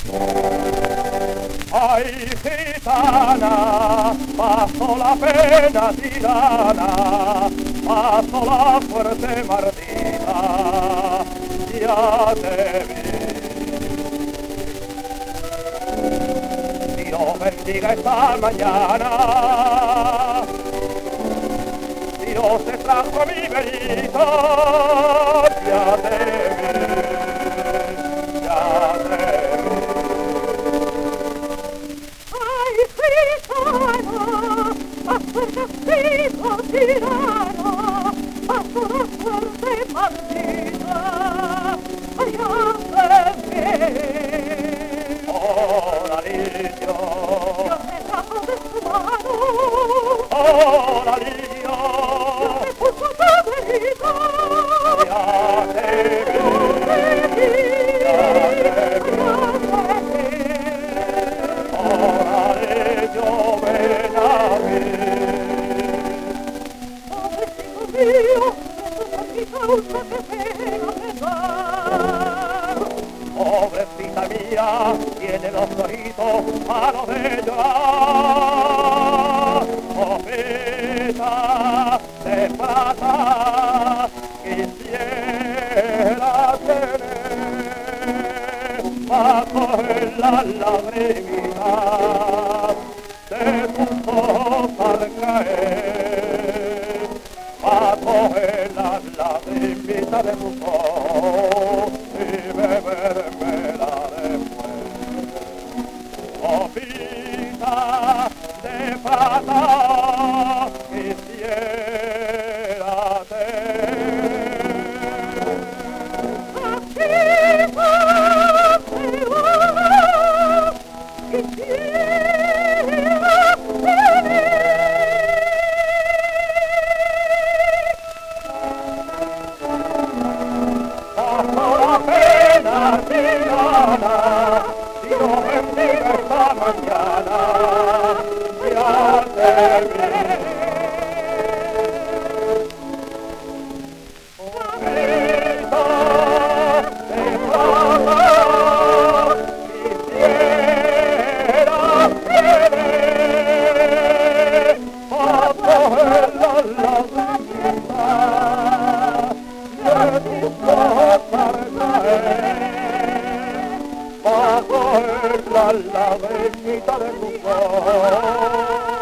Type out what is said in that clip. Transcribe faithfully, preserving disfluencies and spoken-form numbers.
Ay, gitana, paso la pena tirana, paso la fuerte mardita, ya te vi. Dios bendiga esta mañana, Dios te trajo a mi bellito, ya te vi, ya te vi. Castigo tirano, paso la suerte maldita, allá te vi. Hola, niño. Dios me trajo de su mano. Hola, niño. Dios me puso tu bellito. Ya te vi, ya te vi. Hola, niño, ven a mí. Pobrecita mía, tiene los ojitos malos de llorar. Hojita de plata quisiera tener para coger las lagrimitas de tus ojos al caer, para coger las lagrimitas de tus ojos y bebérmela después. Hojita de plata quisiera tener. Dios bendiga esta mañana, ya te vi. Hojita de plata quisiera tener para coger las lagrimitas de tus ojos al caer, para coger la lagrimita de tu ojos.